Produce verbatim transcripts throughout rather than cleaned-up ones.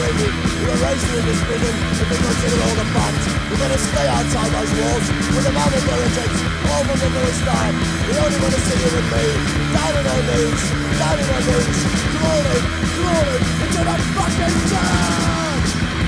dreaming. We're raised in this prison, if we consider all the facts. We're gonna stay outside those walls, with the mother heretics, all from the very start. We only wanna see you and me, down on our knees, down on our knees, crawling, crawling, into the fucking dirt!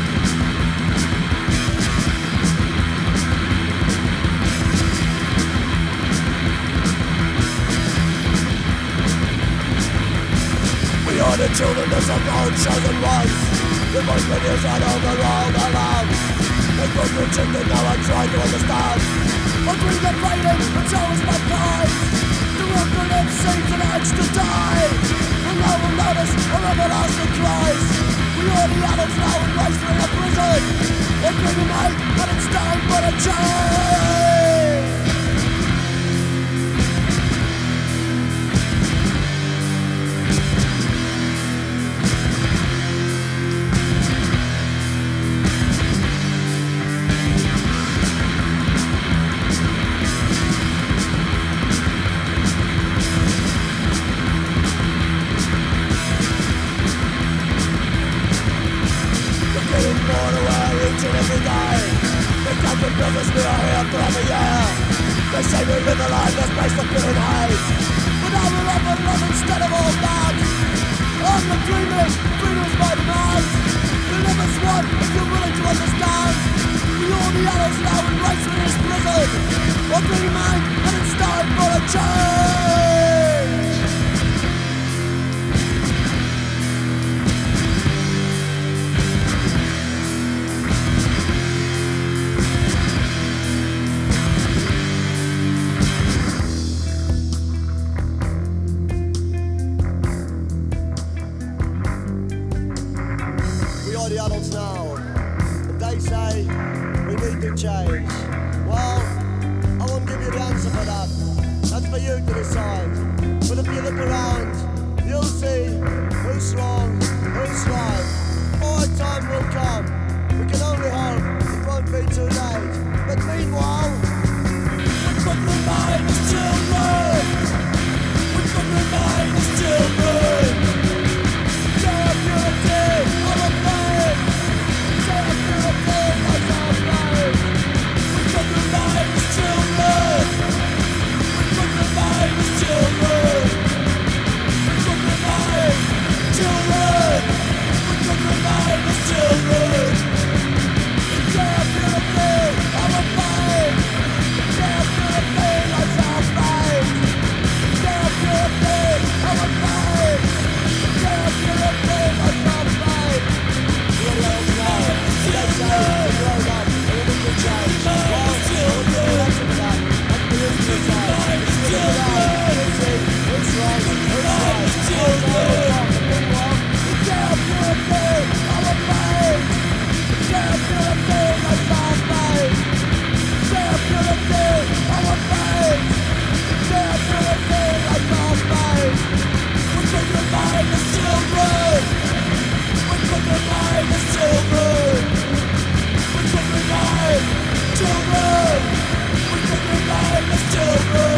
We are the children of some own chosen ones. The most videos all over all the land. They put rejected, now I'm trying to understand. I dream of fading, and so is my pride. The world to live seems an urge to die. And no one notice our everlasting cries. We are the adults now and raised in a prison. I'm dreaming night, but it's time for a change. Every day, the captain builders we are here for every year. They say we live a life that's based on fear and hate, but now we're up and love instead of all that. I'm the dreaming, freedom's my demand. We live as one if you're willing to understand. We all the adults now embrace in this prison. I'm dreaming mind and it's time for a change. The adults now, and they say we need to change. Well, I won't give you the answer for that. That's for you to decide. But if you look around, you'll see who's wrong, who's right. Our time will come. We can only hope it won't be too late. But meanwhile, we could remain as children. We could remain as children.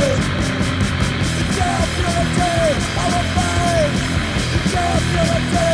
Children,